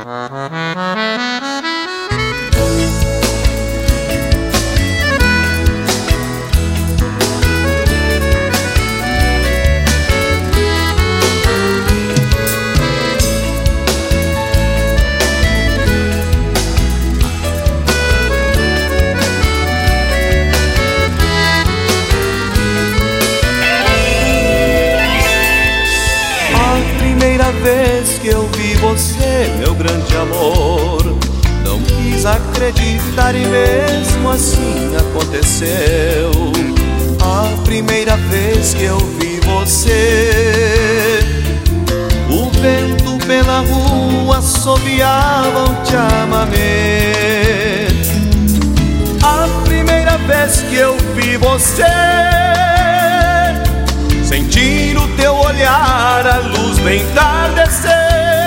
Vez que eu vi você, meu grande amor, não quis acreditar e mesmo assim aconteceu. A primeira vez que eu vi você, o vento pela rua assobiava um chamamé. A primeira vez que eu vi você, sentir o teu olhar, a luz do entardecer.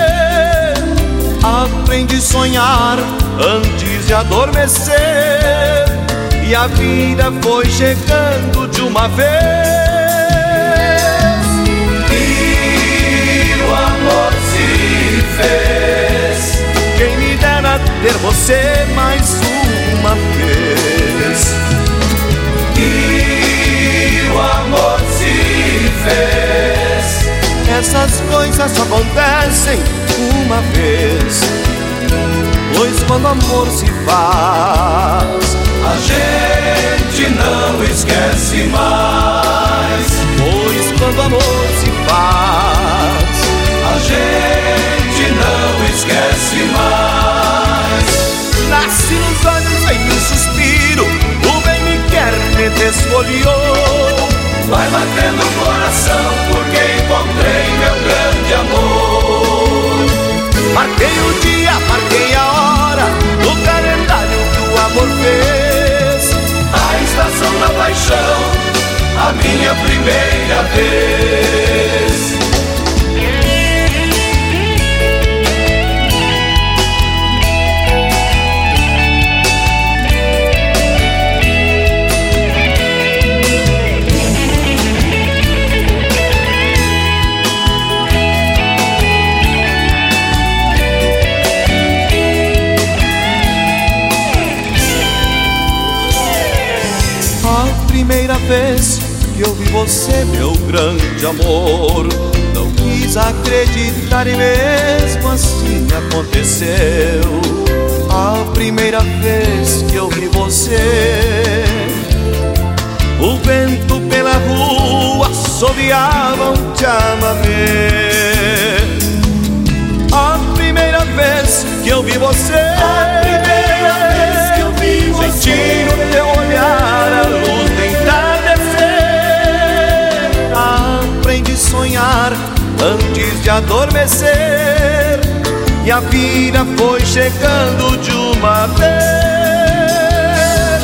Aprendi a sonhar antes de adormecer, e a vida foi chegando de uma vez. E o amor se fez. Quem me dera ter você mais uma vez. E o amor se fez. Essas coisas só acontecem uma vez, pois quando o amor se faz, a gente não esquece mais. Pois quando o amor se faz, a gente não esquece mais. Nasce nos olhos, vem um suspiro, o bem me quer, me desfolhou. Vai batendo o coração porque encontrei meu grande amor. Marquei o dia, marquei a hora, no calendário que o amor fez. A estação da paixão, a minha primeira vez. Primeira vez que eu vi você, meu grande amor, não quis acreditar e mesmo assim aconteceu. A primeira vez que eu vi você, o vento pela rua assobiava um chamamé. A primeira vez que eu vi você, a primeira vez que eu vi você, sentir o teu olhar, a luz do entardecer. Aprendi a sonhar antes de adormecer, e a vida foi chegando de uma vez.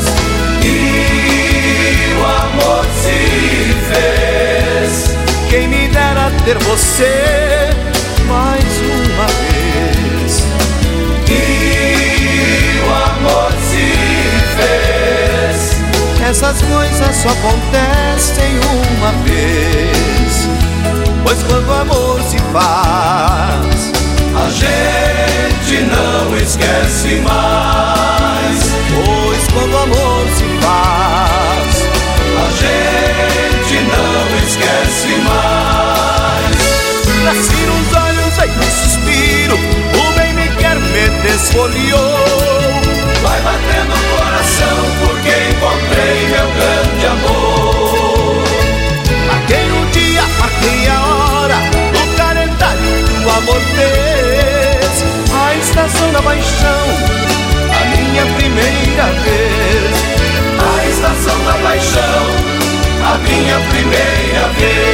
E o amor se fez. Quem me dera ter você mais uma vez. E o amor se fez. Essas coisas só acontecem uma vez, pois quando o amor se faz, a gente não esquece mais. Pois quando o amor se faz, a gente não esquece mais. Nasci nos olhos, aí um suspiro, o bem me quer, me desfolhou. Vai batendo o coração porque encontrei meu grande amor. Marquei o dia, marquei a hora, no calendário que o amor fez. A estação da paixão, a minha primeira vez. A estação da paixão, a minha primeira vez.